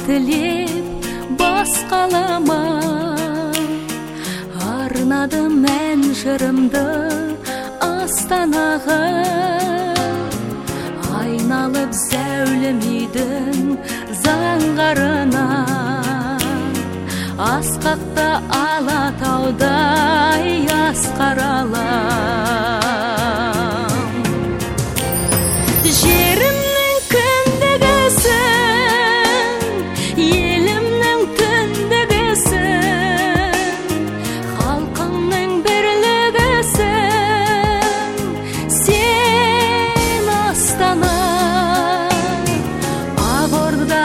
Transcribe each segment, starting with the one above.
тілеп басқалама, арнадым ән жырымды Астанаға. Айналып зәулім үйдің заңғарына, асқақта Алатаудай асқар алам. Жерімнің кіндігісің, елімнің түндігісің, халқыңның бірлігісің, сен Астана, Ақорда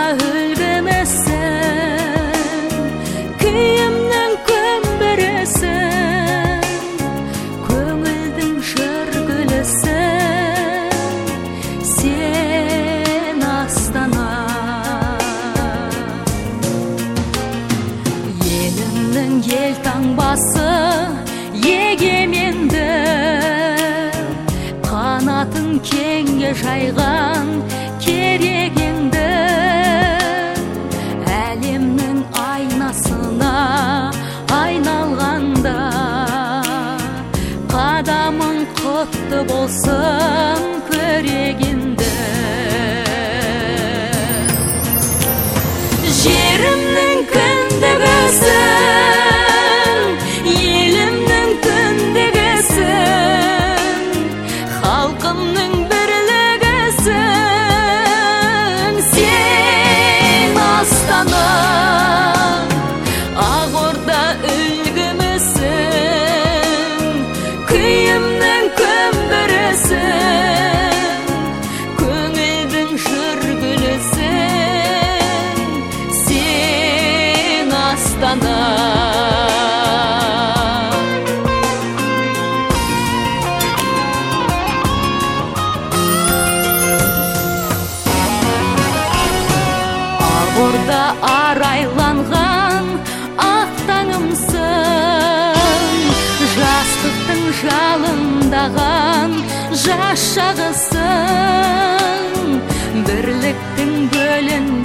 үлгімісің, күйімнің көмбірісің, көңілдің жүргілісің, сен Астана. Елімнің елтаңбасы егеменді, қанатын кеңге жайған керегеңді, әлемнің айнасына айналғанда, қадамың құтты болсын көрегенді. Жерімнің кіндігісің, елімнің түндігісің, халқымның бірлігісің, сен Астана, Ақорда үлгімісің, күйімнің көмбірісің, көңілдің жүргілісің, сен Астана. Ақорда арайланған ақ таңымсың, жастықтың жалындаған жас шағысың, бірліктің бөлін